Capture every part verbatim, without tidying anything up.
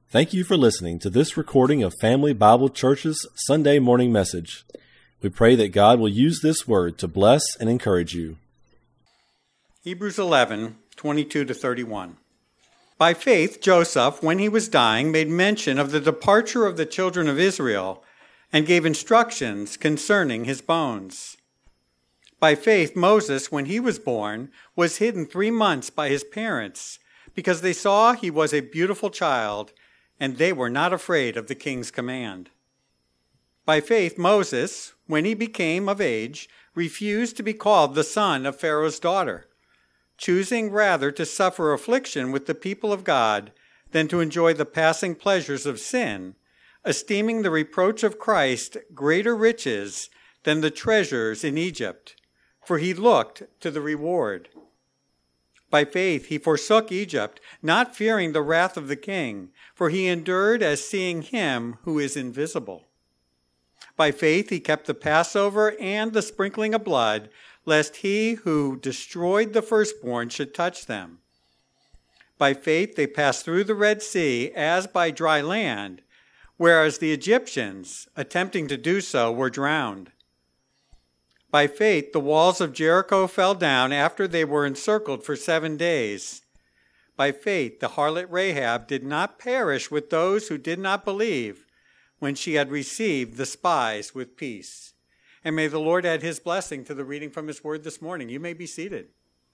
Thank you for listening to this recording of Family Bible Church's Sunday morning message. We pray that God will use this word to bless and encourage you. Hebrews eleven, twenty-two to thirty-one. By faith, Joseph, when he was dying, made mention of the departure of the children of Israel and gave instructions concerning his bones. By faith, Moses, when he was born, was hidden three months by his parents because they saw he was a beautiful child, and they were not afraid of the king's command. By faith, Moses, when he became of age, refused to be called the son of Pharaoh's daughter, choosing rather to suffer affliction with the people of God than to enjoy the passing pleasures of sin, esteeming the reproach of Christ greater riches than the treasures in Egypt, for he looked to the reward. By faith he forsook Egypt, not fearing the wrath of the king, for he endured as seeing him who is invisible. By faith he kept the Passover and the sprinkling of blood, lest he who destroyed the firstborn should touch them. By faith they passed through the Red Sea as by dry land, whereas the Egyptians, attempting to do so, were drowned. By faith the walls of Jericho fell down after they were encircled for seven days. By faith the harlot Rahab did not perish with those who did not believe when she had received the spies with peace. And may the Lord add his blessing to the reading from his word this morning. You may be seated.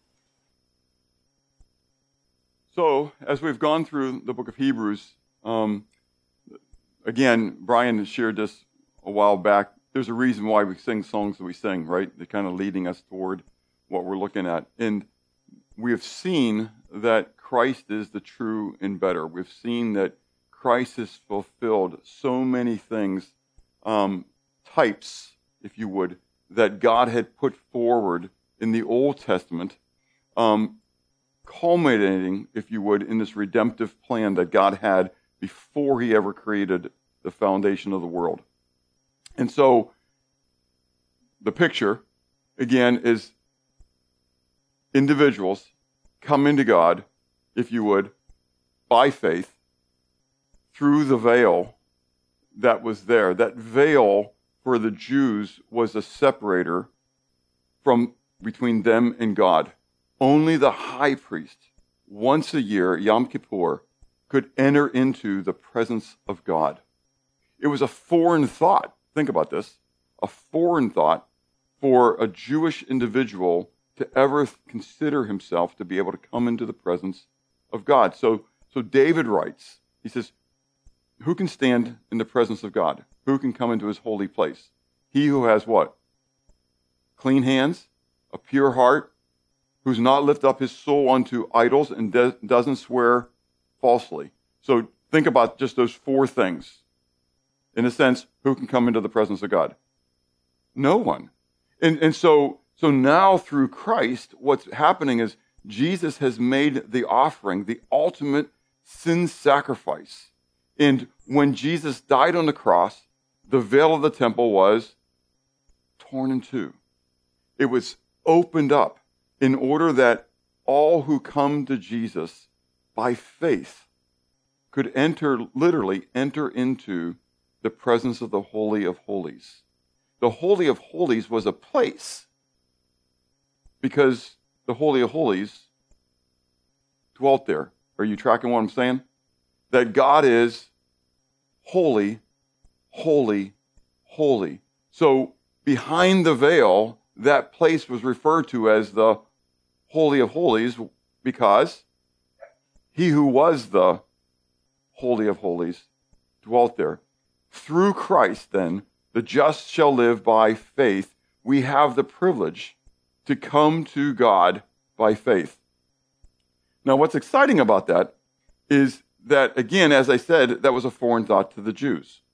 So, as we've gone through the book of Hebrews, um, again, Brian has shared this a while back. There's a reason why we sing songs that we sing, right? They're kind of leading us toward what we're looking at. And we have seen that Christ is the true and better. We've seen that Christ has fulfilled so many things, um, types, if you would, that God had put forward in the Old Testament, um, culminating, if you would, in this redemptive plan that God had before he ever created the foundation of the world. And so the picture, again, is individuals coming to God, if you would, by faith, through the veil that was there. That veil for the Jews was a separator from between them and God. Only the high priest, once a year, Yom Kippur, could enter into the presence of God. It was a foreign thought. Think about this. A foreign thought for a Jewish individual to ever consider himself to be able to come into the presence of God. So, so David writes, he says, who can stand in the presence of God? Who can come into his holy place? He who has what? Clean hands, a pure heart, who's not lifted up his soul unto idols and de- doesn't swear falsely. So think about just those four things. In a sense, who can come into the presence of God? No one. And, and so, so now through Christ, what's happening is Jesus has made the offering, the ultimate sin sacrifice. And when Jesus died on the cross, the veil of the temple was torn in two. It was opened up in order that all who come to Jesus by faith could enter, literally enter into the presence of the Holy of Holies. The Holy of Holies was a place because the Holy of Holies dwelt there. Are you tracking what I'm saying? That God is holy, holy, holy. So behind the veil, that place was referred to as the Holy of Holies because he who was the Holy of Holies dwelt there. Through Christ, then, the just shall live by faith. We have the privilege to come to God by faith. Now, what's exciting about that is that, again, as I said, that was a foreign thought to the Jews.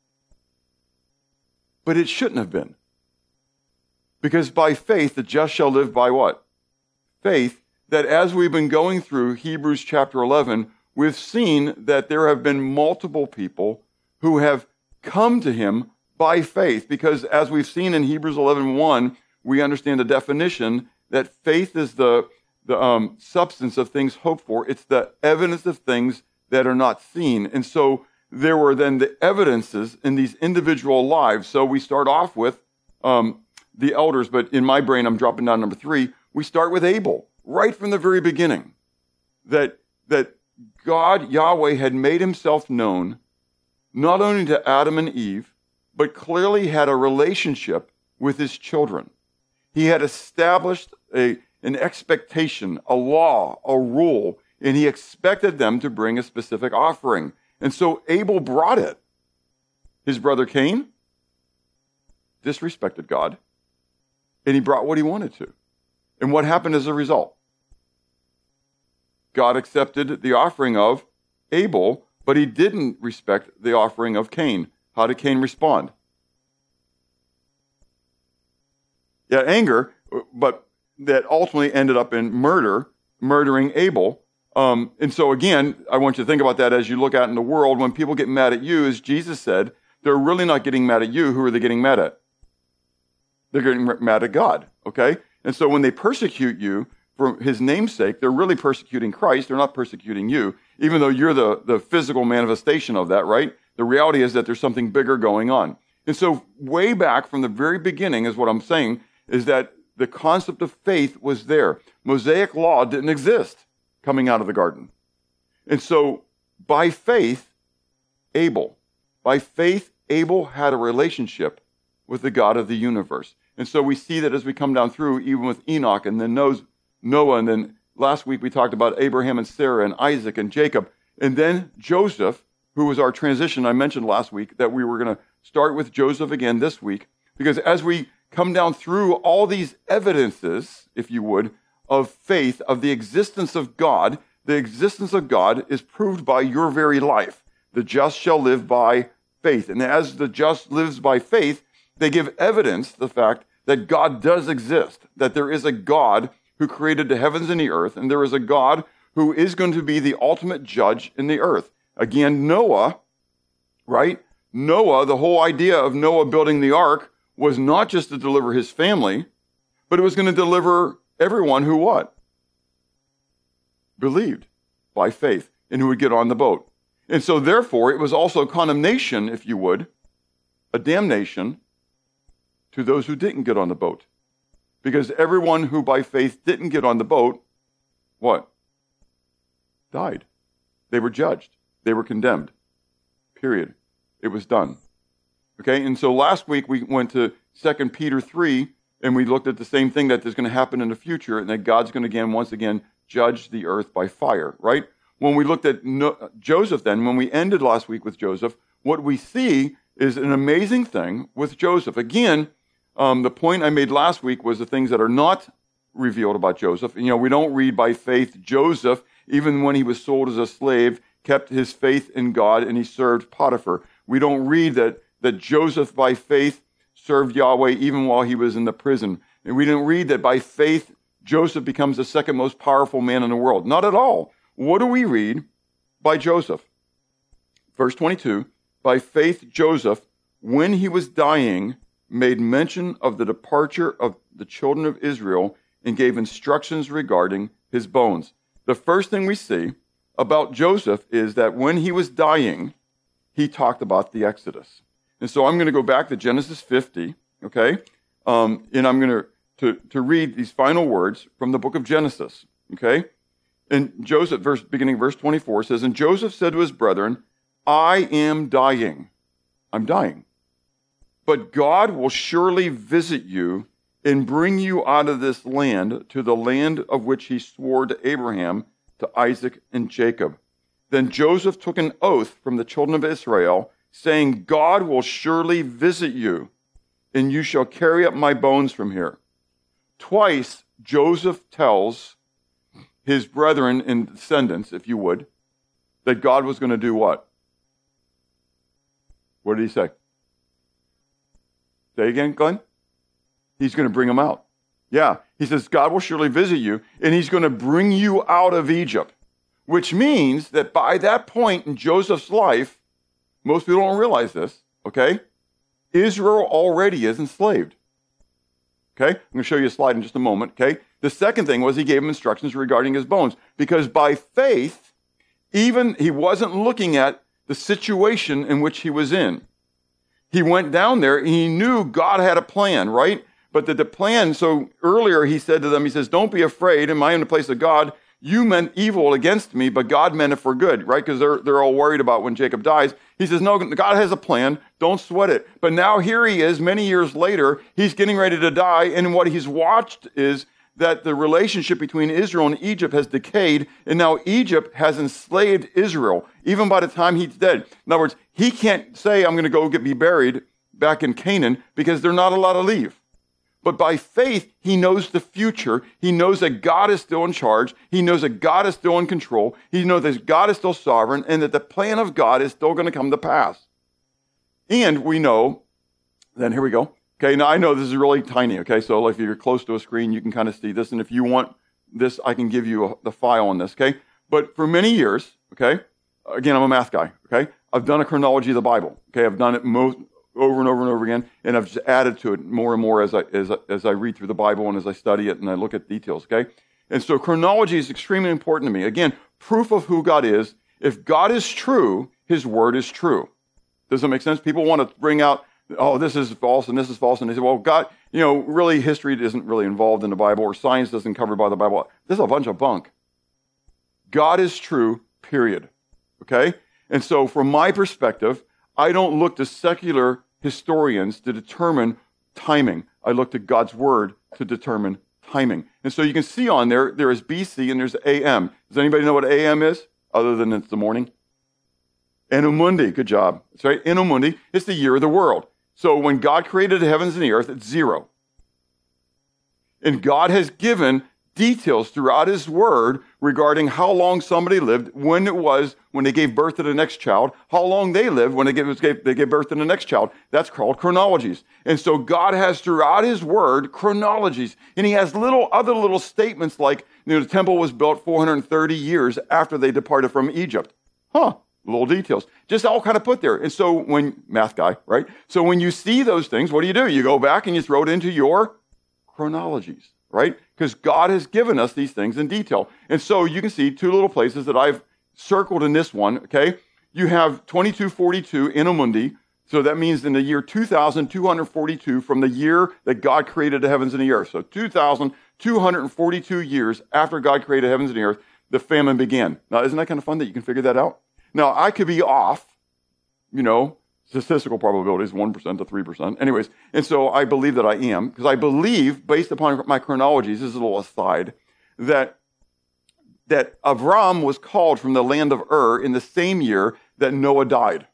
But it shouldn't have been. Because by faith, the just shall live by what? Faith, that as we've been going through Hebrews chapter eleven, we've seen that there have been multiple people who have come to him by faith. Because as we've seen in Hebrews eleven one, we understand the definition that faith is the, the um, substance of things hoped for. It's the evidence of things that are not seen. And so there were then the evidences in these individual lives. So we start off with um, the elders, but in my brain, I'm dropping down number three. We start with Abel, right from the very beginning, that, that God, Yahweh, had made himself known not only to Adam and Eve, but clearly had a relationship with his children. He had established a, an expectation, a law, a rule, and he expected them to bring a specific offering. And so Abel brought it. His brother Cain disrespected God, and he brought what he wanted to. And what happened as a result? God accepted the offering of Abel, but he didn't respect the offering of Cain. How did Cain respond? Yeah, anger, but that ultimately ended up in murder, murdering Abel. Um, and so again, I want you to think about that as you look out in the world. When people get mad at you, as Jesus said, they're really not getting mad at you. Who are they getting mad at? They're getting mad at God, okay? And so when they persecute you for his name's sake, they're really persecuting Christ. They're not persecuting you, even though you're the, the physical manifestation of that, right? The reality is that there's something bigger going on. And so way back from the very beginning is what I'm saying, is that the concept of faith was there. Mosaic law didn't exist coming out of the garden. And so by faith, Abel, by faith, Abel had a relationship with the God of the universe. And so we see that as we come down through, even with Enoch and then Noah, and then last week we talked about Abraham and Sarah and Isaac and Jacob, and then Joseph, who was our transition. I mentioned last week that we were going to start with Joseph again this week, because as we come down through all these evidences, if you would, of faith, of the existence of God, the existence of God is proved by your very life. The just shall live by faith. And as the just lives by faith, they give evidence to the fact that God does exist, that there is a God who created the heavens and the earth, and there is a God who is going to be the ultimate judge in the earth. Again, Noah, right? Noah, the whole idea of Noah building the ark was not just to deliver his family, but it was going to deliver everyone who what? Believed by faith and who would get on the boat. And so therefore, it was also condemnation, if you would, a damnation to those who didn't get on the boat. Because everyone who by faith didn't get on the boat, what? Died. They were judged. They were condemned. Period. It was done. Okay, and so last week we went to Second Peter three, and we looked at the same thing, that there's going to happen in the future, and that God's going to again, once again, judge the earth by fire, right? When we looked at no- Joseph then, when we ended last week with Joseph, what we see is an amazing thing with Joseph. Again, um, the point I made last week was the things that are not revealed about Joseph. You know, we don't read by faith Joseph, even when he was sold as a slave, kept his faith in God, and he served Potiphar. We don't read that that Joseph by faith served Yahweh even while he was in the prison. And we didn't read that by faith Joseph becomes the second most powerful man in the world. Not at all. What do we read by Joseph? Verse twenty-two, by faith Joseph, when he was dying, made mention of the departure of the children of Israel and gave instructions regarding his bones. The first thing we see about Joseph is that when he was dying, he talked about the Exodus. And so I'm going to go back to Genesis fifty, okay? Um, and I'm going to, to, to read these final words from the book of Genesis, okay? And Joseph, verse, beginning verse twenty-four, says, and Joseph said to his brethren, I am dying. I'm dying. But God will surely visit you and bring you out of this land to the land of which he swore to Abraham, to Isaac, and Jacob. Then Joseph took an oath from the children of Israel, saying, God will surely visit you, and you shall carry up my bones from here. Twice, Joseph tells his brethren and descendants, if you would, that God was going to do what? What did he say? Say again, Glenn? He's going to bring them out. Yeah, he says, God will surely visit you, and he's going to bring you out of Egypt, which means that by that point in Joseph's life, most people don't realize this, okay? Israel already is enslaved. Okay? I'm going to show you a slide in just a moment, okay? The second thing was he gave him instructions regarding his bones, because by faith, Even he wasn't looking at the situation in which he was in. He went down there and he knew God had a plan, right? But that the plan, so earlier he said to them, he says, don't be afraid. Am I in the place of God? You meant evil against me, but God meant it for good, right? Because they're, they're all worried about when Jacob dies. He says, no, God has a plan. Don't sweat it. But now here he is, many years later, he's getting ready to die. And what he's watched is that the relationship between Israel and Egypt has decayed. And now Egypt has enslaved Israel, even by the time he's dead. In other words, he can't say, I'm going to go get be buried back in Canaan because they're not allowed to leave. But by faith, he knows the future. He knows that God is still in charge. He knows that God is still in control. He knows that God is still sovereign and that the plan of God is still going to come to pass. And we know, then here we go. Okay, now I know this is really tiny, okay? So if you're close to a screen, you can kind of see this. And if you want this, I can give you a, the file on this, okay? But for many years, okay, again, I'm a math guy, okay? I've done a chronology of the Bible, okay? I've done it most over and over and over again, and I've just added to it more and more as I as I, as I read through the Bible and as I study it and I look at details, okay? And so chronology is extremely important to me. Again, proof of who God is. If God is true, his word is true. Does that make sense? People want to bring out, oh, this is false and this is false, and they say, well, God, you know, really history isn't really involved in the Bible or science doesn't cover by the Bible. This is a bunch of bunk. God is true, period, okay? And so from my perspective, I don't look to secular historians to determine timing. I look to God's word to determine timing. And so you can see on there, there is B C and there's A M. Does anybody know what A M is, other than it's the morning? Anno Mundi, good job. That's right, Anno Mundi, it's the year of the world. So when God created the heavens and the earth, it's zero. And God has given details throughout his word regarding how long somebody lived, when it was when they gave birth to the next child, how long they lived when they gave, they gave birth to the next child. That's called chronologies. And so God has throughout his word chronologies. And he has little other little statements like, you know, the temple was built four hundred thirty years after they departed from Egypt. Huh, little details. Just all kind of put there. And so when, math guy, right? So when you see those things, what do you do? You go back and you throw it into your chronologies, right? Because God has given us these things in detail. And so you can see two little places that I've circled in this one, okay? You have twenty-two forty-two Anno Mundi. So that means in the year two thousand two hundred forty-two from the year that God created the heavens and the earth. So two thousand two hundred forty-two years after God created heavens and the earth, the famine began. Now, isn't that kind of fun that you can figure that out? Now, I could be off, you know, statistical probabilities, one percent to three percent. Anyways, and so I believe that I am, because I believe, based upon my chronologies, this is a little aside, that, that Avram was called from the land of Ur in the same year that Noah died.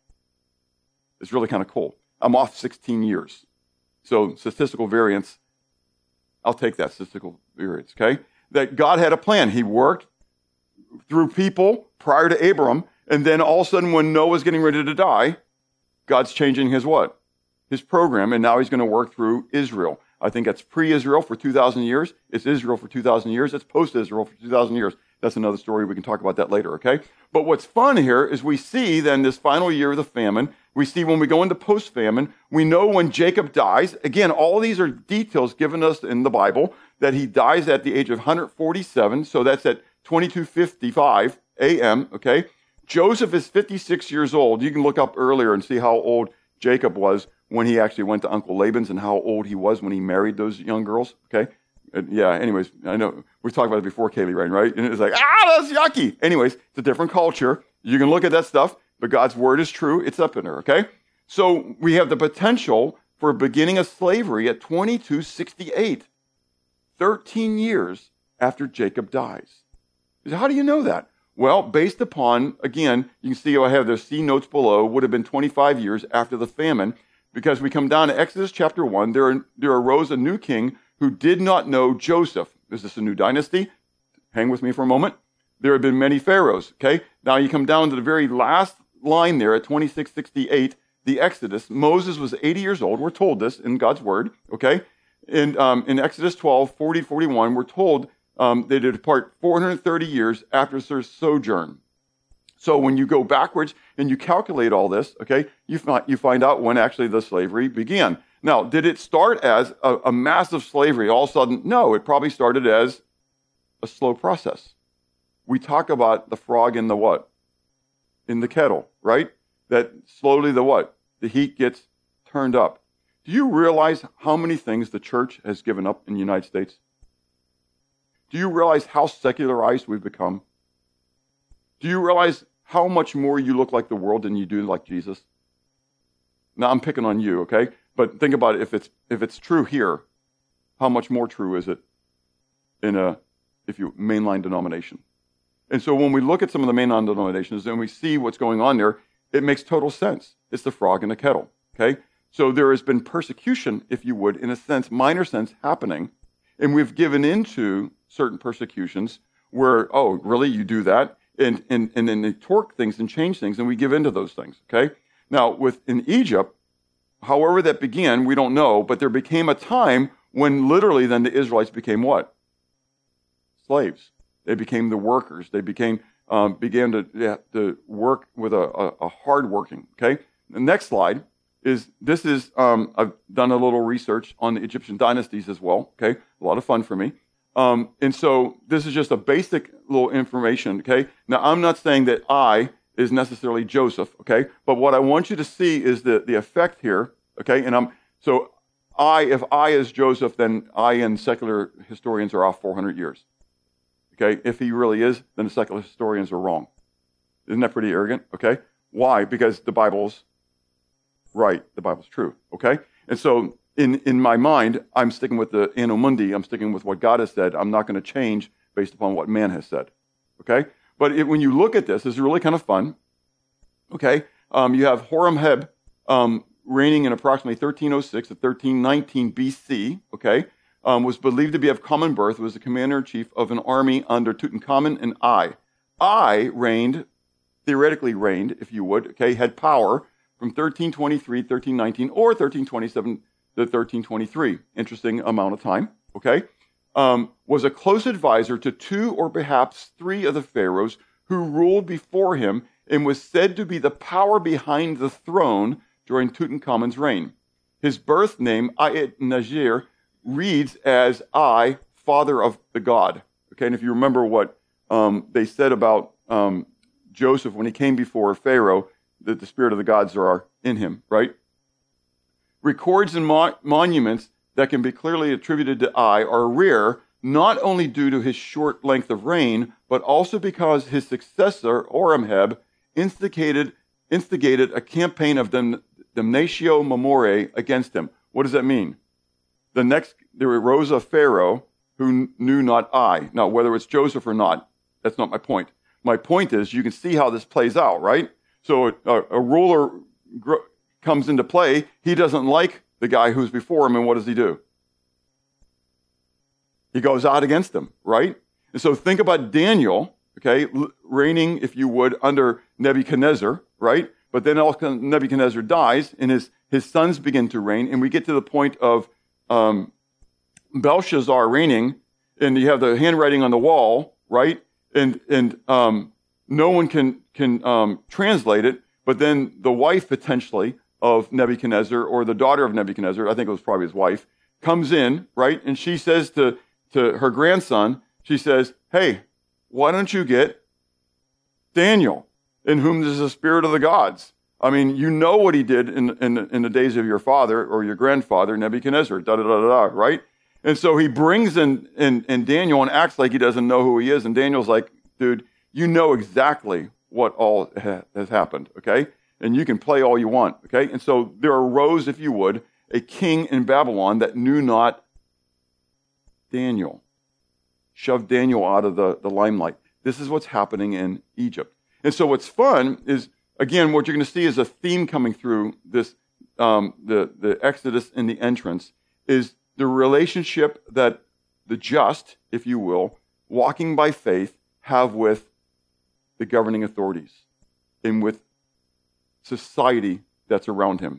It's really kind of cool. I'm off sixteen years. So statistical variance, I'll take that statistical variance, okay? That God had a plan. He worked through people prior to Abram, and then all of a sudden when Noah's getting ready to die, God's changing his what? His program, and now he's going to work through Israel. I think that's pre-Israel for two thousand years. It's Israel for two thousand years. It's post-Israel for two thousand years. That's another story. We can talk about that later, okay? But what's fun here is we see then this final year of the famine. We see when we go into post-famine, we know when Jacob dies. Again, all of these are details given us in the Bible, that he dies at the age of one hundred forty-seven. So that's at twenty-two fifty-five A M, okay? Joseph is fifty-six years old. You can look up earlier and see how old Jacob was when he actually went to Uncle Laban's and how old he was when he married those young girls, okay? And yeah, anyways, I know we talked about it before, Kaylee Rain, right? And it was like, ah, that's yucky. Anyways, it's a different culture. You can look at that stuff, but God's word is true. It's up in there, okay? So we have the potential for beginning of slavery at twenty-two sixty-eight, thirteen years after Jacob dies. How do you know that? Well, based upon, again, you can see I have the C notes below, would have been twenty-five years after the famine, because we come down to Exodus chapter one, there, there arose a new king who did not know Joseph. Is this a new dynasty? Hang with me for a moment. There have been many pharaohs, okay? Now you come down to the very last line there at twenty-six sixty-eight, the Exodus. Moses was eighty years old. We're told this in God's word, okay? And um, in Exodus twelve, forty, forty-one, we're told um, they depart four hundred thirty years after their sojourn. So when you go backwards and you calculate all this, okay, you find, you find out when actually the slavery began. Now, did it start as a, a massive slavery all of a sudden? No, it probably started as a slow process. We talk about the frog in the what? in the kettle, right? That slowly the what? The heat gets turned up. Do you realize how many things the church has given up in the United States? Do you realize how secularized we've become? Do you realize how much more you look like the world than you do like Jesus? Now, I'm picking on you, okay? But think about it. If it's if it's true here, how much more true is it in a, if you, mainline denomination? And so when we look at some of the mainline denominations and we see what's going on there, it makes total sense. It's the frog in the kettle, okay? So there has been persecution, if you would, in a sense, minor sense, happening. And we've given into certain persecutions where, oh, really, you do that? And, and, and then they torque things and change things, and we give into those things, okay? Now, with in Egypt, however that began, we don't know, but there became a time when literally then the Israelites became what? Slaves. They became the workers. They became um, began to, yeah, to work with a, a, a hard working, okay? The next slide is, this is, um, I've done a little research on the Egyptian dynasties as well, okay? A lot of fun for me. Um, and so this is just a basic little information, okay? Now, I'm not saying that I is necessarily Joseph, okay? But what I want you to see is the, the effect here, okay? And I'm, so I, if I is Joseph, then I and secular historians are off four hundred years, okay? If he really is, then the secular historians are wrong. Isn't that pretty arrogant, okay? Why? Because the Bible's right. The Bible's true, okay? And so in, in my mind, I'm sticking with the Anno Mundi. I'm sticking with what God has said. I'm not going to change based upon what man has said, okay? But it, when you look at this, it's really kind of fun, okay? Um, you have Horemheb um, reigning in approximately thirteen oh six to thirteen nineteen B C, okay? Um, was believed to be of common birth, was the commander-in-chief of an army under Tutankhamun and I. I reigned, theoretically reigned, if you would, okay, had power from thirteen twenty-three, thirteen nineteen, or thirteen twenty-seven to thirteen twenty-three. Interesting amount of time, okay? Um, was a close advisor to two or perhaps three of the pharaohs who ruled before him and was said to be the power behind the throne during Tutankhamun's reign. His birth name, Ayet-Najir, reads as I, father of the God. Okay, and if you remember what um, they said about um, Joseph when he came before Pharaoh, that the spirit of the gods are in him, right? Records and mo- monuments that can be clearly attributed to I are rare, not only due to his short length of reign, but also because his successor, Horemheb, instigated, instigated a campaign of dam- damnatio memoriae against him. What does that mean? The next, there arose a Pharaoh who knew not I. Now, whether it's Joseph or not, that's not my point. My point is, you can see how this plays out, right? So a, a ruler gr- comes into play. He doesn't like the guy who's before him, and what does he do? He goes out against him, right? And so think about Daniel, okay, reigning, if you would, under Nebuchadnezzar, right? But then also Nebuchadnezzar dies, and his, his sons begin to reign, and we get to the point of um, Belshazzar reigning, and you have the handwriting on the wall, right? And and um, no one can can um, translate it, but then the wife potentially of Nebuchadnezzar, or the daughter of Nebuchadnezzar, I think it was probably his wife, comes in, right? And she says to, to her grandson, she says, hey, why don't you get Daniel, in whom is the spirit of the gods? I mean, you know what he did in, in, in the days of your father or your grandfather, Nebuchadnezzar, da-da-da-da-da, right? And so he brings in, in, in Daniel and acts like he doesn't know who he is. And Daniel's like, dude, you know exactly what all ha- has happened, okay? And you can play all you want, okay? And so there arose, if you would, a king in Babylon that knew not Daniel. Shoved Daniel out of the, the limelight. This is what's happening in Egypt. And so what's fun is, again, what you're going to see is a theme coming through this, um, the, the Exodus and the entrance, is the relationship that the just, if you will, walking by faith, have with the governing authorities and with society that's around him.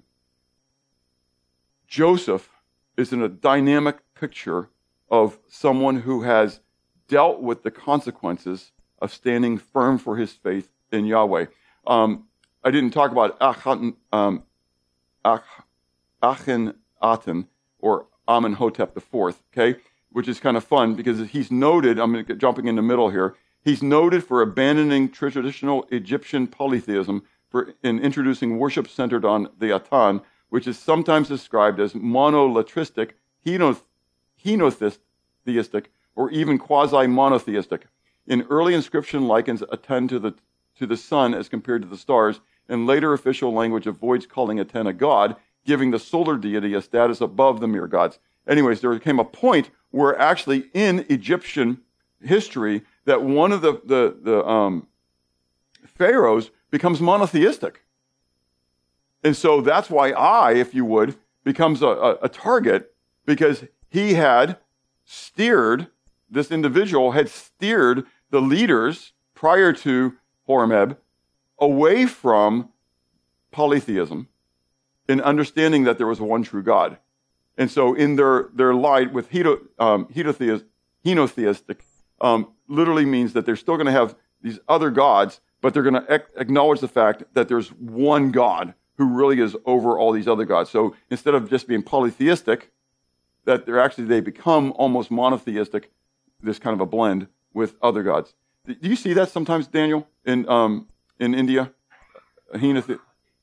Joseph is in a dynamic picture of someone who has dealt with the consequences of standing firm for his faith in Yahweh. Um, I didn't talk about Achan, um, Ach, Akhenaten or Amenhotep the Fourth, okay, which is kind of fun because he's noted. I'm jumping in the middle here. He's noted for abandoning traditional Egyptian polytheism for, in introducing worship centered on the Atan, which is sometimes described as monolatristic, henotheistic, or even quasi-monotheistic. In early inscription likens Aten to the, to the sun as compared to the stars, and later official language avoids calling Aten a god, giving the solar deity a status above the mere gods. Anyways, there came a point where actually in Egyptian history that one of the, the, the um, pharaohs becomes monotheistic. And so that's why I, if you would, becomes a, a, a target, because he had steered, this individual had steered the leaders prior to Horemheb away from polytheism in understanding that there was one true God. And so in their, their light with hedo, um, henotheist, henotheistic, um, literally means that they're still going to have these other gods, but they're going to ac- acknowledge the fact that there's one God who really is over all these other gods. So instead of just being polytheistic, that they're actually, they become almost monotheistic, this kind of a blend with other gods. Do you see that sometimes, Daniel, in um, in India? Henothe-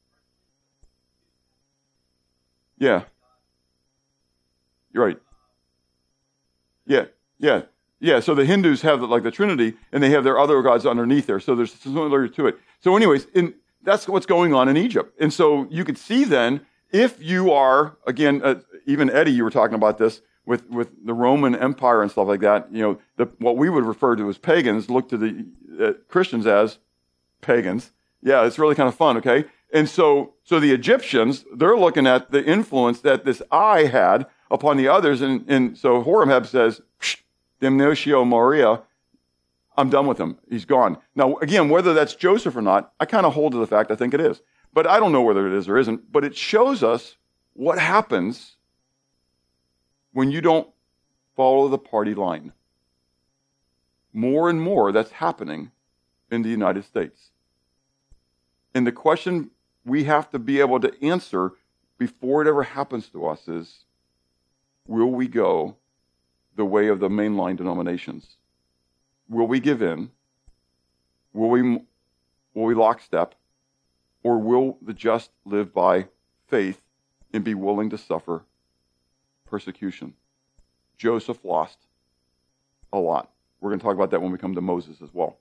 yeah. You're right. Yeah, yeah. Yeah, so the Hindus have the, like the Trinity, and they have their other gods underneath there. So there's similarity to it. So anyways, in, that's what's going on in Egypt. And so you could see then, if you are, again, uh, even Eddie, you were talking about this, with, with the Roman Empire and stuff like that, you know, the, what we would refer to as pagans look to the uh, Christians as pagans. Yeah, it's really kind of fun, okay? And so, so the Egyptians, they're looking at the influence that this eye had upon the others. And, and so Horemheb says, Damnatio Moria, I'm done with him. He's gone. Now, again, whether that's Joseph or not, I kind of hold to the fact I think it is. But I don't know whether it is or isn't. But it shows us what happens when you don't follow the party line. More and more that's happening in the United States. And the question we have to be able to answer before it ever happens to us is, will we go the way of the mainline denominations? Will we give in? Will we, will we lockstep? Or will the just live by faith and be willing to suffer persecution? Joseph lost a lot. We're going to talk about that when we come to Moses as well.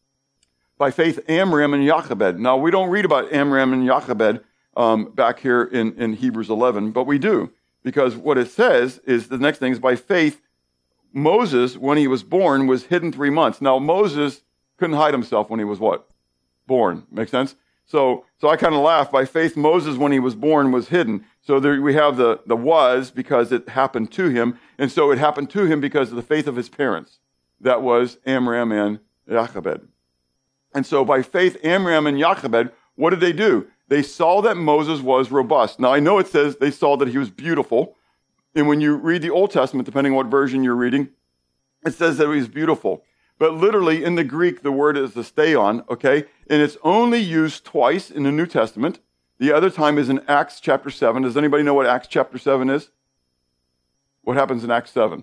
By faith, Amram and Jochebed. Now, we don't read about Amram and Jochebed um, back here in, in Hebrews eleven, but we do. Because what it says is, the next thing is, by faith, Moses, when he was born, was hidden three months. Now, Moses couldn't hide himself when he was what? Born. Make sense? So so I kind of laugh. By faith, Moses, when he was born, was hidden. So there we have the, the was, because it happened to him. And so it happened to him because of the faith of his parents. That was Amram and Jochebed. And so by faith, Amram and Jochebed, what did they do? They saw that Moses was robust. Now, I know it says they saw that he was beautiful. And when you read the Old Testament, depending on what version you're reading, it says that he was beautiful. But literally, in the Greek, the word is asteon, okay? And it's only used twice in the New Testament. The other time is in Acts chapter seven. Does anybody know what Acts chapter seven is? What happens in Acts seven?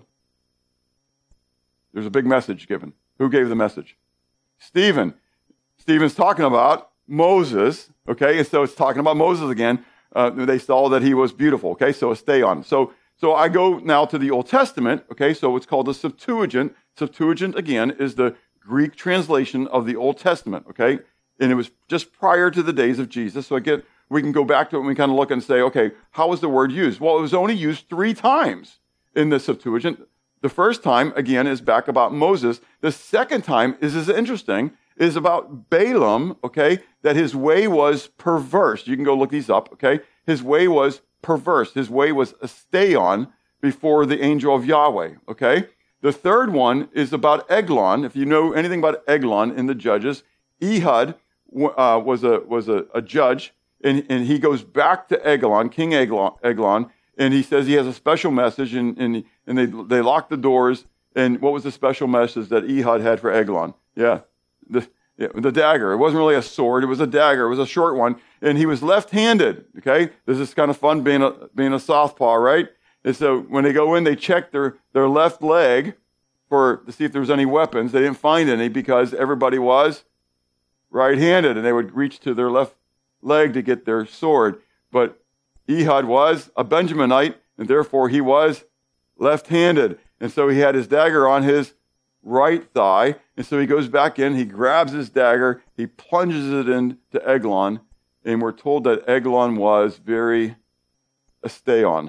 There's a big message given. Who gave the message? Stephen. Stephen's talking about Moses, okay? And so it's talking about Moses again. Uh, they saw that he was beautiful, okay? So a stay on. So, so I go now to the Old Testament, okay? So it's called the Septuagint. Septuagint, again, is the Greek translation of the Old Testament, okay? And it was just prior to the days of Jesus. So again, we can go back to it and we kind of look and say, okay, how was the word used? Well, it was only used three times in the Septuagint. The first time, again, is back about Moses. The second time is as interesting, is about Balaam, okay, that his way was perverse. You can go look these up, okay? His way was perverse. His way was a stay on before the angel of Yahweh, okay? The third one is about Eglon. If you know anything about Eglon in the Judges, Ehud uh, was a was a, a judge, and, and he goes back to Eglon, King Eglon, Eglon, and he says he has a special message, and and, and they they lock the doors. And what was the special message that Ehud had for Eglon? Yeah, the yeah, the dagger. It wasn't really a sword; it was a dagger. It was a short one, and he was left-handed. Okay, this is kind of fun being a being a southpaw, right? And so when they go in, they check their, their left leg for to see if there was any weapons. They didn't find any because everybody was right-handed, and they would reach to their left leg to get their sword. But Ehud was a Benjaminite, and therefore he was left-handed. And so he had his dagger on his right thigh, and so he goes back in, he grabs his dagger, he plunges it into Eglon, and we're told that Eglon was very Astaion.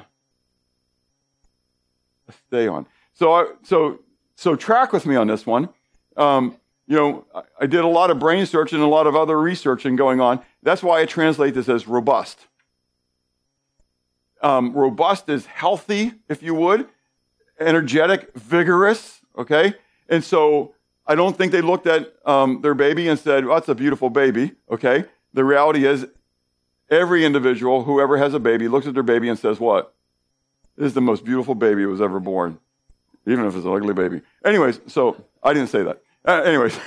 Astaion. So, I, so, so track with me on this one. Um, you know, I, I did a lot of brain search and a lot of other researching going on. That's why I translate this as robust. Um, robust is healthy, if you would, energetic, vigorous, okay? And so I don't think they looked at um, their baby and said, well, that's a beautiful baby, okay? The reality is every individual, whoever has a baby, looks at their baby and says, what? This is the most beautiful baby that was ever born, even if it's an ugly baby. Anyways, so I didn't say that. Uh, anyways.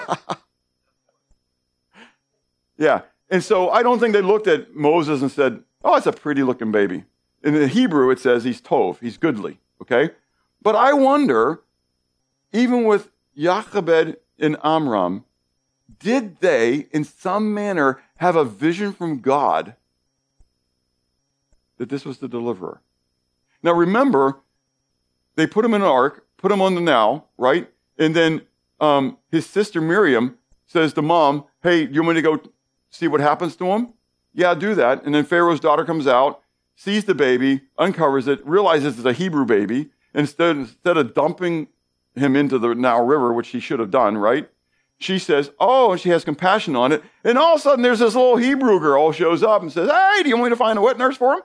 Yeah. And so I don't think they looked at Moses and said, oh, it's a pretty looking baby. In the Hebrew, it says he's tov, he's goodly, okay? But I wonder, even with Jochebed and Amram, did they, in some manner, have a vision from God that this was the deliverer? Now remember, they put him in an ark, put him on the Nile, right? And then um, his sister Miriam says to mom, hey, you want me to go see what happens to him? Yeah, do that. And then Pharaoh's daughter comes out, sees the baby, uncovers it, realizes it's a Hebrew baby. Instead, instead of dumping him into the Nile River, which she should have done, right? She says, oh, and she has compassion on it. And all of a sudden, there's this little Hebrew girl shows up and says, hey, do you want me to find a wet nurse for him?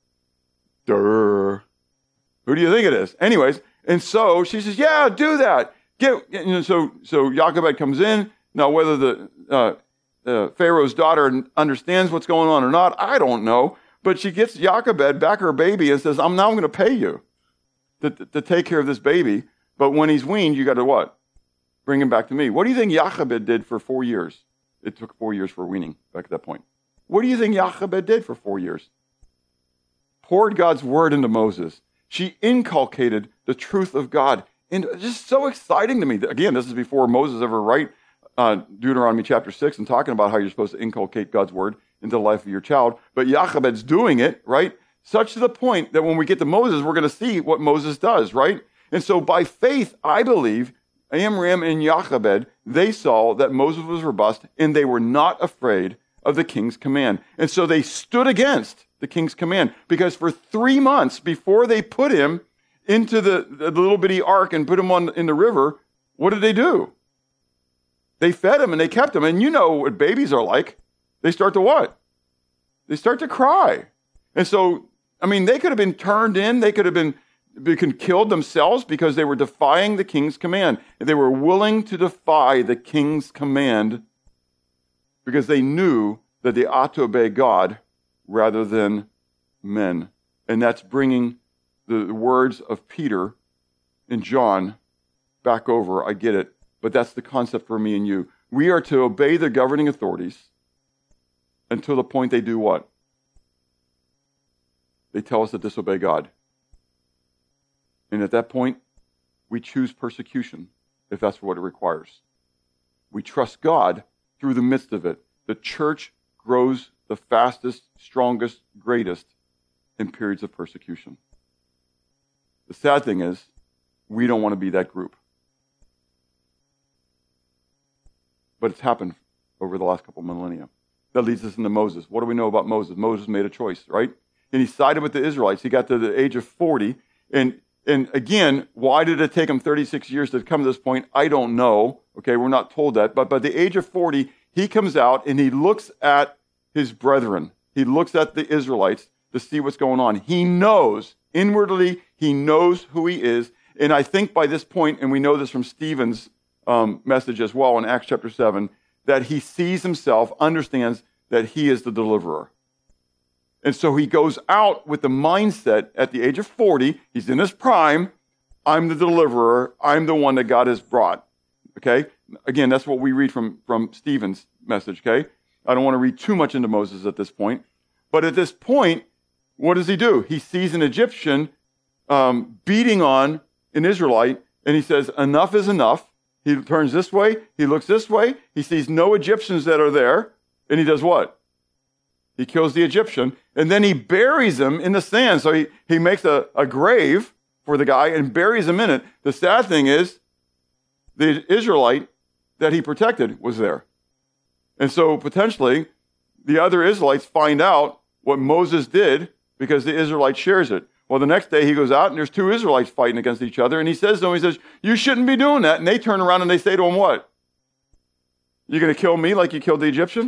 Durr. Who do you think it is? Anyways, and so she says, yeah, do that. Get, you know, so so Jochebed comes in. Now, whether the uh, uh, Pharaoh's daughter understands what's going on or not, I don't know. But she gets Jochebed back her baby and says, I'm now going to pay you to, to, to take care of this baby. But when he's weaned, you got to what? Bring him back to me. What do you think Jochebed did for four years? It took four years for weaning back at that point. What do you think Jochebed did for four years? Poured God's word into Moses. She inculcated the truth of God. And it's just so exciting to me. Again, this is before Moses ever write uh, Deuteronomy chapter six and talking about how you're supposed to inculcate God's word into the life of your child. But Jochebed's doing it, right? Such to the point that when we get to Moses, we're going to see what Moses does, right? And so by faith, I believe, Amram and Jochebed, they saw that Moses was robust and they were not afraid of the king's command. And so they stood against the king's command because for three months before they put him into the, the little bitty ark and put him on in the river, what did they do? They fed him and they kept him. And you know what babies are like. They start to what? They start to cry. And so, I mean, they could have been turned in. They could have been, been killed themselves because they were defying the king's command. They were willing to defy the king's command because they knew that they ought to obey God rather than men. And that's bringing the words of Peter and John back over. I get it. But that's the concept for me and you. We are to obey the governing authorities until the point they do what? They tell us to disobey God. And at that point, we choose persecution if that's what it requires. We trust God through the midst of it. The church grows the fastest, strongest, greatest in periods of persecution. The sad thing is, we don't want to be that group. But it's happened over the last couple of millennia. That leads us into Moses. What do we know about Moses? Moses made a choice, right? And he sided with the Israelites. He got to the age of forty. And and again, why did it take him thirty-six years to come to this point? I don't know. Okay, we're not told that. But by the age of forty, he comes out and he looks at his brethren. He looks at the Israelites to see what's going on. He knows, inwardly, he knows who he is. And I think by this point, and we know this from Stephen's um, message as well in Acts chapter seven, that he sees himself, understands that he is the deliverer. And so he goes out with the mindset at the age of forty, he's in his prime, I'm the deliverer, I'm the one that God has brought. Okay? Again, that's what we read from, from Stephen's message, okay? I don't want to read too much into Moses at this point. But at this point, what does he do? He sees an Egyptian um, beating on an Israelite, and he says, enough is enough. He turns this way. He looks this way. He sees no Egyptians that are there. And he does what? He kills the Egyptian. And then he buries him in the sand. So he, he makes a, a grave for the guy and buries him in it. The sad thing is, the Israelite that he protected was there. And so potentially, the other Israelites find out what Moses did because the Israelite shares it. Well, the next day he goes out and there's two Israelites fighting against each other. And he says to them, he says, you shouldn't be doing that. And they turn around and they say to him, what? You're going to kill me like you killed the Egyptian?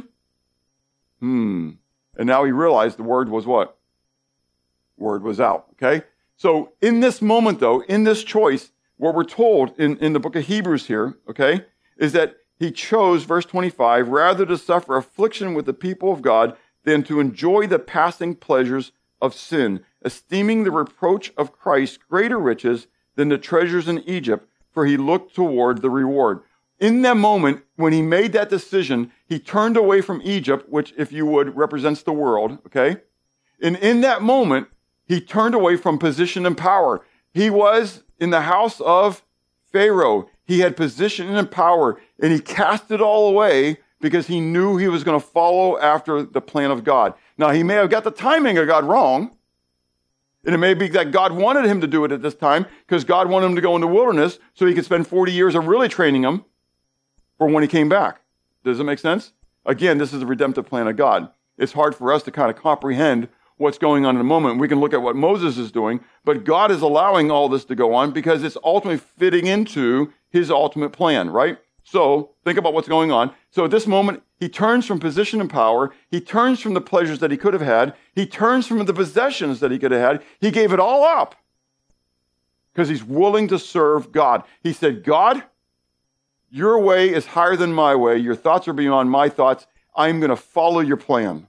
Hmm. And now he realized the word was what? Word was out. Okay? So in this moment, though, in this choice, what we're told in, in the book of Hebrews here, okay, is that he chose, verse twenty-five, rather to suffer affliction with the people of God than to enjoy the passing pleasures of sin, esteeming the reproach of Christ greater riches than the treasures in Egypt, for he looked toward the reward. In that moment, when he made that decision, he turned away from Egypt, which, if you would, represents the world, okay? And in that moment, he turned away from position and power. He was in the house of Pharaoh. He had position and power, and he cast it all away because he knew he was going to follow after the plan of God. Now, he may have got the timing of God wrong, and it may be that God wanted him to do it at this time because God wanted him to go in the wilderness so he could spend forty years of really training him for when he came back. Does it make sense? Again, this is the redemptive plan of God. It's hard for us to kind of comprehend what's going on in the moment. We can look at what Moses is doing, but God is allowing all this to go on because it's ultimately fitting into his ultimate plan, right? So think about what's going on. So at this moment, he turns from position and power. He turns from the pleasures that he could have had. He turns from the possessions that he could have had. He gave it all up because he's willing to serve God. He said, God, your way is higher than my way. Your thoughts are beyond my thoughts. I'm going to follow your plan.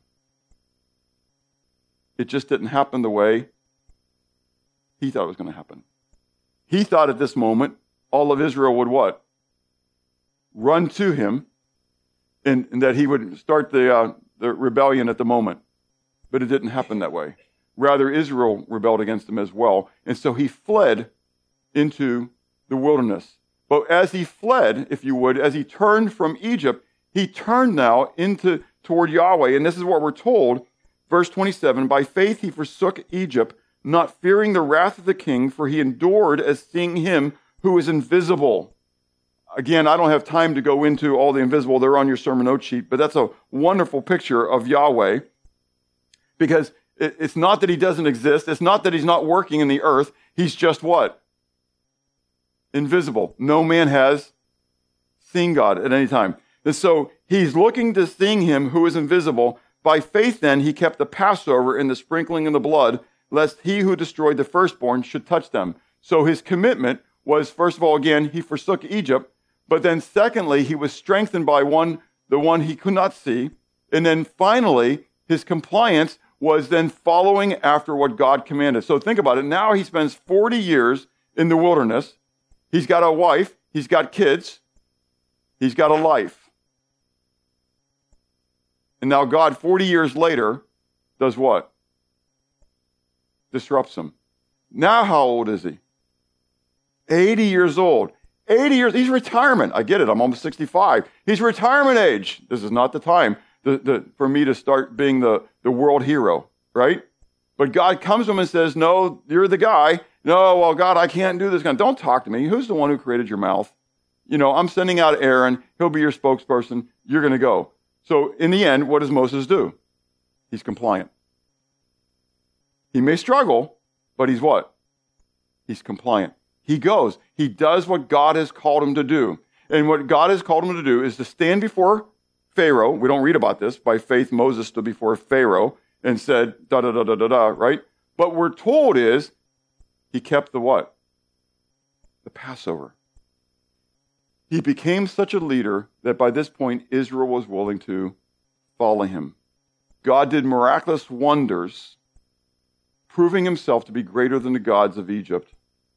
It just didn't happen the way he thought it was going to happen. He thought at this moment, all of Israel would what? Run to him, and, and that he would start the, uh, the rebellion at the moment. But it didn't happen that way. Rather, Israel rebelled against him as well. And so he fled into the wilderness. But as he fled, if you would, as he turned from Egypt, he turned now into toward Yahweh. And this is what we're told. Verse twenty-seven, by faith he forsook Egypt, not fearing the wrath of the king, for he endured as seeing him who is invisible. Again, I don't have time to go into all the invisible. They're on your sermon note sheet, but that's a wonderful picture of Yahweh because it's not that he doesn't exist. It's not that he's not working in the earth. He's just what? Invisible. No man has seen God at any time. And so he's looking to seeing him who is invisible. By faith, then, he kept the Passover in the sprinkling of the blood, lest he who destroyed the firstborn should touch them. So his commitment was, first of all, again, he forsook Egypt, but then secondly, he was strengthened by one, the one he could not see. And then finally, his compliance was then following after what God commanded. So think about it. Now he spends forty years in the wilderness. He's got a wife. He's got kids. He's got a life. And now God, forty years later, does what? Disrupts him. Now how old is he? eighty years old. eighty years. He's retirement. I get it. I'm almost sixty-five. He's retirement age. This is not the time to, to, for me to start being the, the world hero, right? But God comes to him and says, no, you're the guy. No, well, God, I can't do this. God, don't talk to me. Who's the one who created your mouth? You know, I'm sending out Aaron. He'll be your spokesperson. You're going to go. So in the end, what does Moses do? He's compliant. He may struggle, but he's what? He's compliant. He goes. He does what God has called him to do. And what God has called him to do is to stand before Pharaoh. We don't read about this. By faith, Moses stood before Pharaoh and said, da, da, da, da, da, da, right? But we're told is he kept the what? The Passover. He became such a leader that by this point, Israel was willing to follow him. God did miraculous wonders, proving himself to be greater than the gods of Egypt,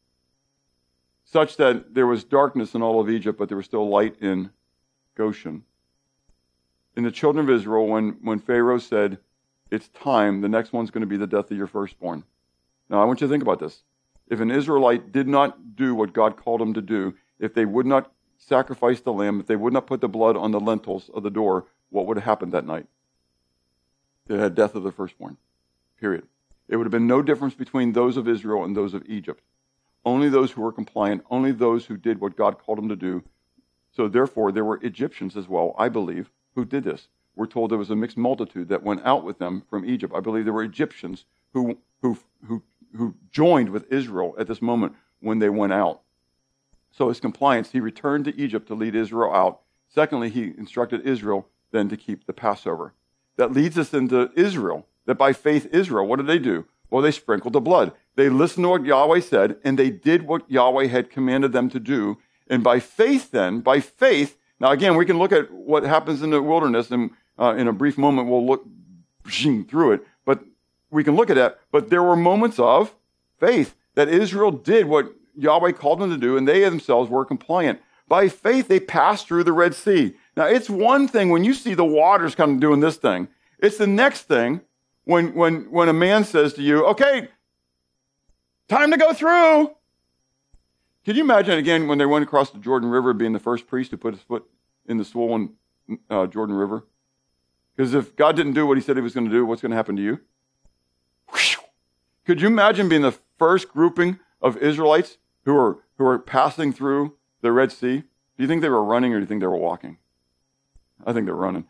such that there was darkness in all of Egypt, but there was still light in Goshen. In the children of Israel, when, when Pharaoh said, it's time, the next one's going to be the death of your firstborn. Now, I want you to think about this. if an Israelite did not do what God called them to do, if they would not sacrifice the lamb, if they would not put the blood on the lintels of the door, what would have happened that night? They had death of the firstborn, period. It would have been no difference between those of Israel and those of Egypt. Only those who were compliant, only those who did what God called them to do. So therefore, there were Egyptians as well, I believe, who did this. We're told there was a mixed multitude that went out with them from Egypt. I believe there were Egyptians who who who who joined with Israel at this moment when they went out. So as compliance, he returned to Egypt to lead Israel out. Secondly, he instructed Israel then to keep the Passover. That leads us into Israel, that by faith Israel, what did they do? Well, they sprinkled the blood. They listened to what Yahweh said, and they did what Yahweh had commanded them to do. And by faith then, by faith, now again, we can look at what happens in the wilderness, and uh, in a brief moment we'll look through it, but we can look at that. But there were moments of faith that Israel did what Yahweh called them to do, and they themselves were compliant. By faith, they passed through the Red Sea. Now, it's one thing when you see the waters kind of doing this thing. It's the next thing when, when, when a man says to you, okay, time to go through. Can you imagine, again, when they went across the Jordan River, being the first priest who put his foot in the swollen uh, Jordan River? Because if God didn't do what he said he was going to do, what's going to happen to you? Could you imagine being the first grouping of Israelites who are who are passing through the Red Sea? Do you think they were running or do you think they were walking? I think they're running.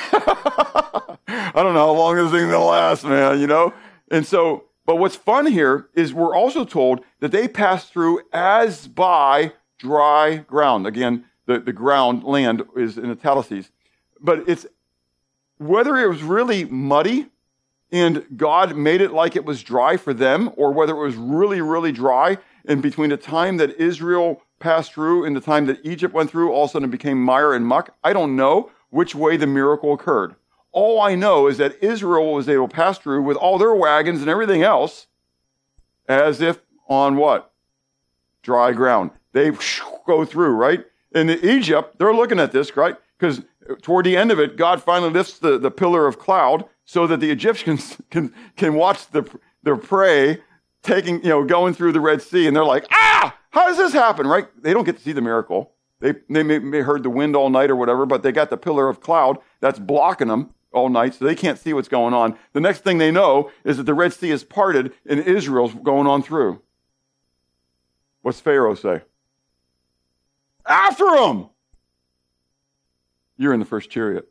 I don't know how long this thing's going to last, man, you know? And so, but what's fun here is we're also told that they passed through as by dry ground. Again, the, the ground, land, is in italics. But it's whether it was really muddy and God made it like it was dry for them, or whether it was really, really dry, and between the time that Israel passed through and the time that Egypt went through, all of a sudden it became mire and muck. I don't know which way the miracle occurred. All I know is that Israel was able to pass through with all their wagons and everything else as if on what? Dry ground. They go through, right? In Egypt, they're looking at this, right? Because toward the end of it, God finally lifts the, the pillar of cloud so that the Egyptians can, can watch the, their prey taking, you know, going through the Red Sea. And they're like, ah, how does this happen, right? They don't get to see the miracle. They, they may, may heard the wind all night or whatever, but they got the pillar of cloud that's blocking them all night, so they can't see what's going on. The next thing they know is that the Red Sea is parted and Israel's going on through. What's Pharaoh say? After them! You're in the first chariot.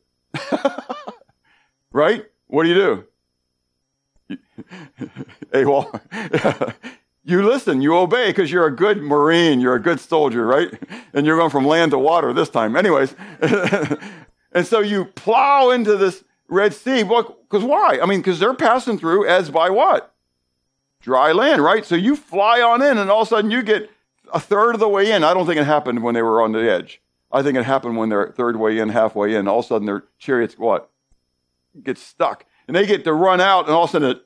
Right? What do you do? Hey, well, you listen, you obey because you're a good Marine, you're a good soldier, right? And you're going from land to water this time. Anyways, and so you plow into this Red Sea. Well, because why? I mean, because they're passing through as by what? Dry land, right? So you fly on in and all of a sudden you get a third of the way in. I don't think it happened when they were on the edge. I think it happened when they're third way in, halfway in. All of a sudden their chariots, what? Get stuck. And they get to run out and all of a sudden it,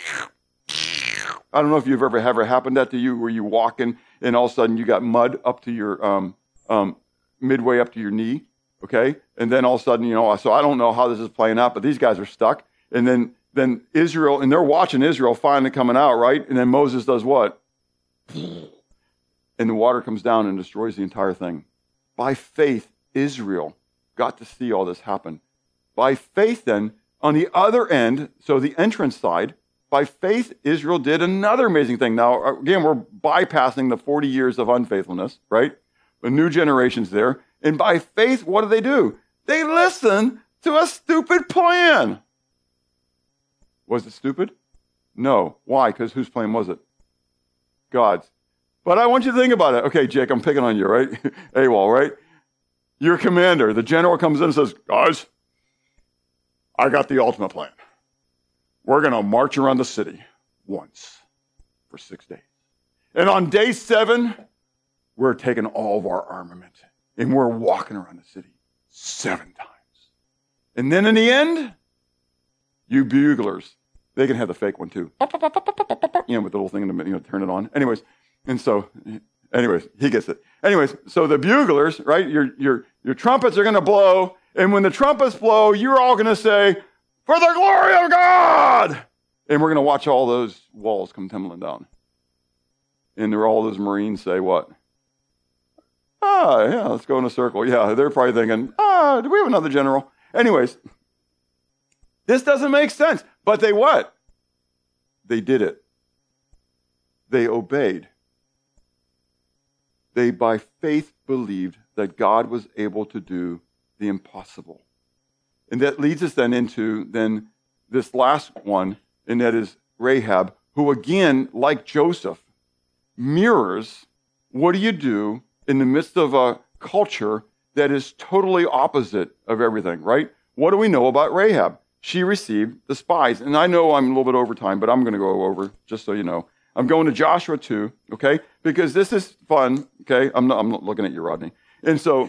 I don't know if you've ever, ever happened that to you where you walking and all of a sudden you got mud up to your, um, um, midway up to your knee. Okay. And then all of a sudden, you know, so I don't know how this is playing out, but these guys are stuck. And then, then Israel, and they're watching Israel finally coming out, right? And then Moses does what? And the water comes down and destroys the entire thing. By faith, Israel got to see all this happen. By faith, then, on the other end, so the entrance side, by faith, Israel did another amazing thing. Now, again, we're bypassing the forty years of unfaithfulness, right? The new generation's there. And by faith, what do they do? They listen to a stupid plan. Was it stupid? No. Why? Because whose plan was it? God's. But I want you to think about it. Okay, Jake, I'm picking on you, right? AWOL, right? Your commander, the general comes in and says, guys, I got the ultimate plan. We're going to march around the city once for six days. And on day seven, we're taking all of our armament and we're walking around the city seven times. And then in the end, you buglers, they can have the fake one too. You know, with the little thing in the middle, you know, turn it on. Anyways, and so, anyways, he gets it. Anyways, so the buglers, right, your your your trumpets are going to blow, and when the trumpets blow, you're all going to say, for the glory of God! And we're going to watch all those walls come tumbling down. And there all those Marines say what? Ah, yeah, let's go in a circle. Yeah, they're probably thinking, ah, do we have another general? Anyways, this doesn't make sense. But they what? They did it. They obeyed. They by faith believed that God was able to do the impossible. And that leads us then into then this last one, and that is Rahab, who again, like Joseph, mirrors what do you do in the midst of a culture that is totally opposite of everything, right? What do we know about Rahab? She received the spies. And I know I'm a little bit over time, but I'm going to go over, just so you know. I'm going to Joshua two, okay? Because this is fun, okay? I'm not, I'm not looking at you, Rodney. And so,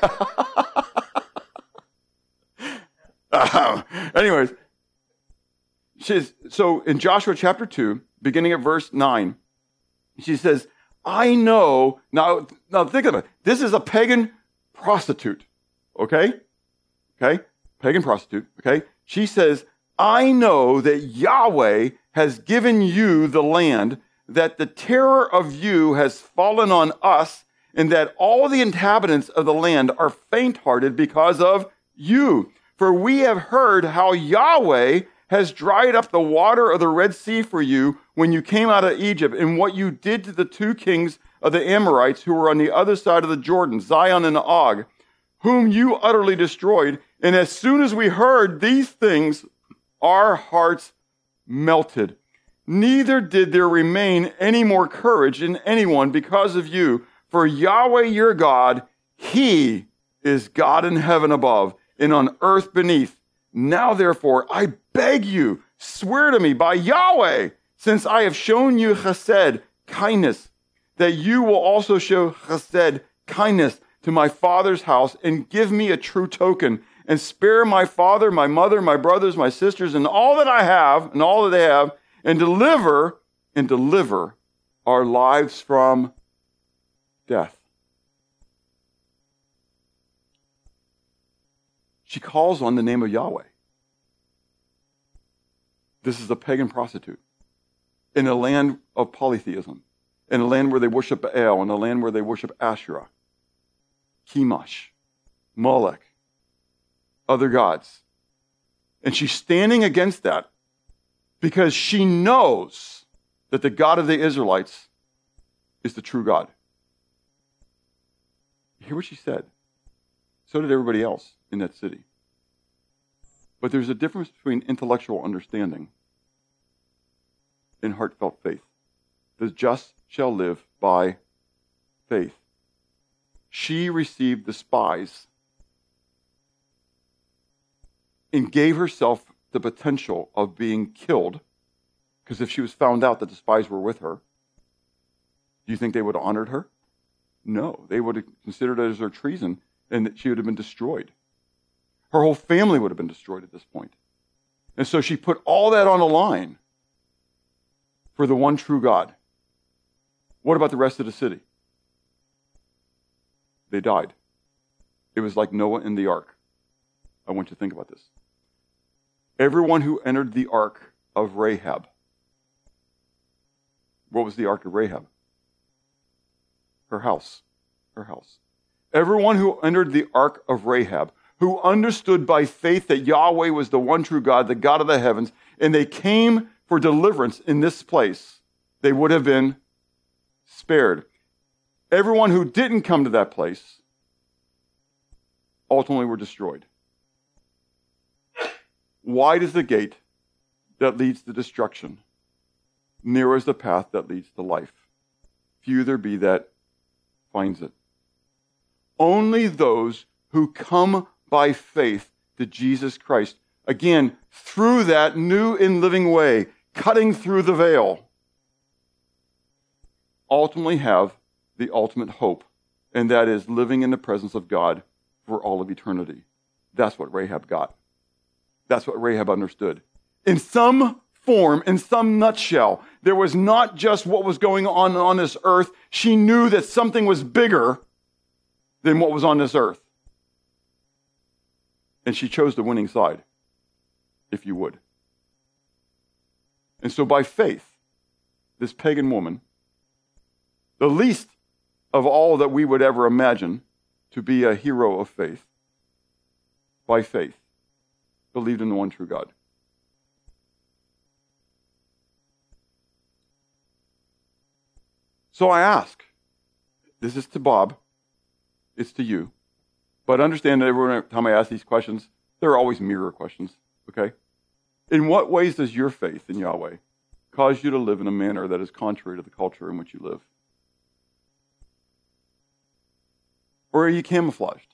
uh, anyways, she's, so in Joshua chapter two, beginning at verse nine, she says, I know, now, now think of it. This is a pagan prostitute, okay? Okay? Pagan prostitute, okay? She says, I know that Yahweh has given you the land, that the terror of you has fallen on us, and that all the inhabitants of the land are faint-hearted because of you. For we have heard how Yahweh has dried up the water of the Red Sea for you when you came out of Egypt, and what you did to the two kings of the Amorites who were on the other side of the Jordan, Zion and Og, whom you utterly destroyed. And as soon as we heard these things, our hearts melted. Neither did there remain any more courage in anyone because of you. For Yahweh your God, He is God in heaven above and on earth beneath. Now therefore, I beg you, swear to me by Yahweh, since I have shown you chesed, kindness, that you will also show chesed, kindness, to my father's house, and give me a true token, and spare my father, my mother, my brothers, my sisters, and all that I have, and all that they have, and deliver, and deliver our lives from death. She calls on the name of Yahweh. This is a pagan prostitute in a land of polytheism, in a land where they worship Baal, in a land where they worship Asherah, Chemosh, Molech, other gods. And she's standing against that because she knows that the God of the Israelites is the true God. You hear what she said? So did everybody else in that city. But there's a difference between intellectual understanding and heartfelt faith. The just shall live by faith. She received the spies and gave herself the potential of being killed, because if she was found out that the spies were with her, do you think they would have honored her? No, they would have considered it as her treason, and that she would have been destroyed. Her whole family would have been destroyed at this point. And so she put all that on the line for the one true God. What about the rest of the city? They died. It was like Noah in the ark. I want you to think about this. Everyone who entered the ark of Rahab. What was the ark of Rahab? Her house. Her house. Everyone who entered the ark of Rahab, who understood by faith that Yahweh was the one true God, the God of the heavens, and they came for deliverance in this place, they would have been spared. Everyone who didn't come to that place ultimately were destroyed. Wide is the gate that leads to destruction. Narrow is the path that leads to life. Few there be that finds it. Only those who come by faith to Jesus Christ, again, through that new and living way, cutting through the veil, ultimately have the ultimate hope, and that is living in the presence of God for all of eternity. That's what Rahab got. That's what Rahab understood. In some form, in some nutshell, there was not just what was going on on this earth. She knew that something was bigger than what was on this earth. And she chose the winning side, if you would. And so by faith, this pagan woman the least of all that we would ever imagine to be a hero of faith, by faith, believed in the one true God. So I ask, this is to Bob, it's to you, but understand that every time I ask these questions, they're always mirror questions, okay? In what ways does your faith in Yahweh cause you to live in a manner that is contrary to the culture in which you live? Or are you camouflaged?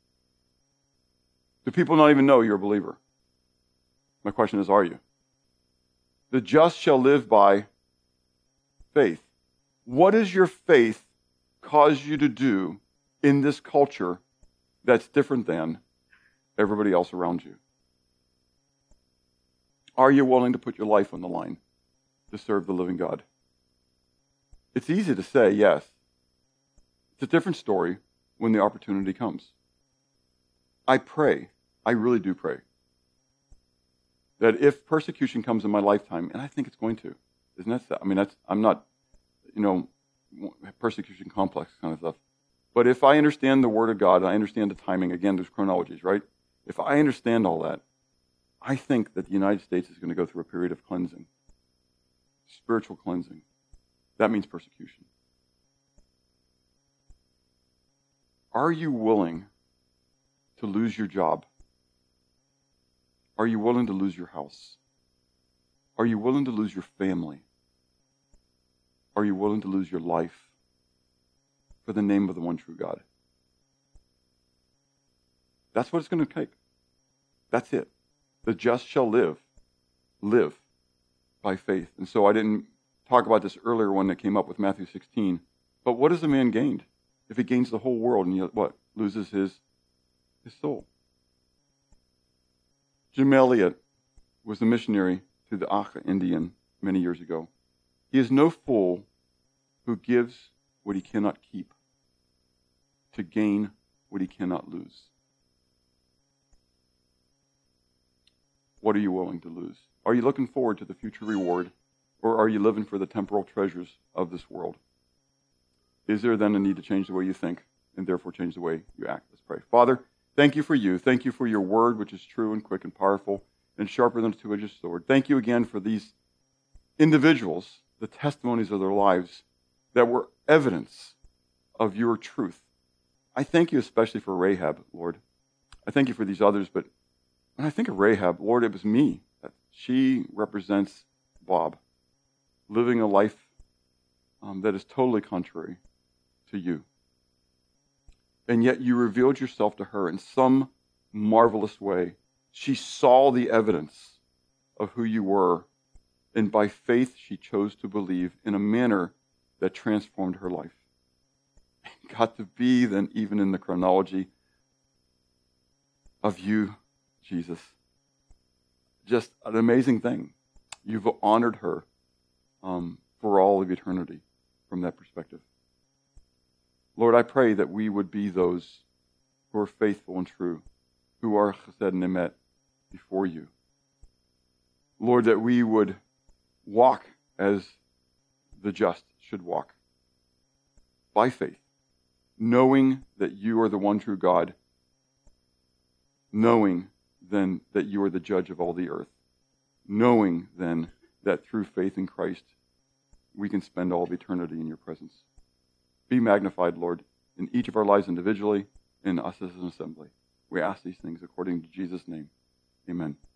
Do people not even know you're a believer? My question is, are you? The just shall live by faith. What does your faith cause you to do in this culture that's different than everybody else around you? Are you willing to put your life on the line to serve the living God? It's easy to say yes. It's a different story when the opportunity comes. I pray, I really do pray, that if persecution comes in my lifetime, and I think it's going to, isn't that sad? I mean, that's, I'm not, you know, persecution complex kind of stuff. But if I understand the Word of God, I understand the timing, again, there's chronologies, right? If I understand all that, I think that the United States is going to go through a period of cleansing, spiritual cleansing. That means persecution. Are you willing to lose your job? Are you willing to lose your house? Are you willing to lose your family? Are you willing to lose your life for the name of the one true God? That's what it's going to take. That's it. The just shall live, live by faith. And so I didn't talk about this earlier when it came up with Matthew sixteen. But what has a man gained if he gains the whole world and he, what, loses his, his soul? Jim Elliot was a missionary to the Akha Indian many years ago. He is no fool who gives what he cannot keep to gain what he cannot lose. What are you willing to lose? Are you looking forward to the future reward, or are you living for the temporal treasures of this world? Is there then a need to change the way you think and therefore change the way you act? Let's pray. Father, thank you for you. Thank you for your word, which is true and quick and powerful and sharper than a two-edged sword. Thank you again for these individuals, the testimonies of their lives that were evidence of your truth. I thank you especially for Rahab, Lord. I thank you for these others, but when I think of Rahab, Lord, it was me. She represents Bob, living a life um, that is totally contrary to you. And yet you revealed yourself to her in some marvelous way. She saw the evidence of who you were, and by faith she chose to believe in a manner that transformed her life. Got to be then even in the chronology of you, Jesus. Just an amazing thing. You've honored her um, for all of eternity from that perspective. Lord, I pray that we would be those who are faithful and true, who are chesed and emet before you. Lord, that we would walk as the just should walk, by faith, knowing that you are the one true God, knowing then that you are the judge of all the earth, knowing then that through faith in Christ we can spend all of eternity in your presence. Be magnified, Lord, in each of our lives individually, and us as an assembly. We ask these things according to Jesus' name. Amen.